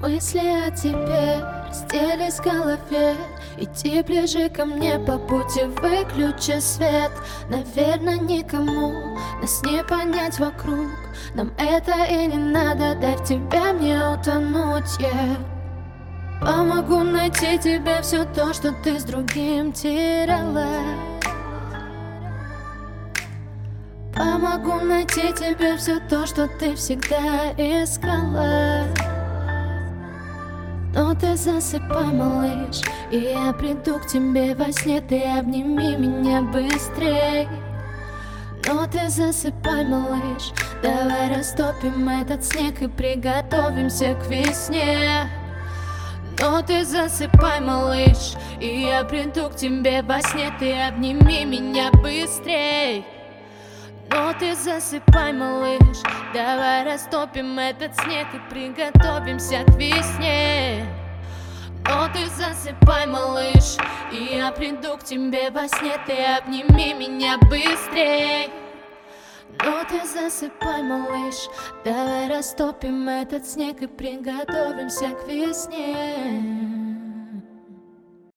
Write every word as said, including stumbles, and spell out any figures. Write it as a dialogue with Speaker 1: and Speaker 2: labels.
Speaker 1: Мысли о тебе разделись в голове. Иди ближе ко мне по пути, выключи свет. Наверное, никому нас не понять вокруг. Нам это и не надо, дай в тебя мне утонуть, yeah. Помогу найти тебе все то, что ты с другим теряла. Помогу найти тебе все то, что ты всегда искала. Но ты засыпай, малыш, и я приду к тебе во сне. Ты обними меня быстрей. Но ты засыпай, малыш, давай растопим этот снег и приготовимся к весне. Но ты засыпай, малыш, и я приду к тебе во сне. Ты обними меня быстрей. Но ты засыпай, малыш, давай растопим этот снег и приготовимся к весне. Но ты засыпай, малыш, и я приду к тебе во сне. Ты обними меня быстрей. Но ты засыпай, малыш, давай растопим этот снег и приготовимся к весне.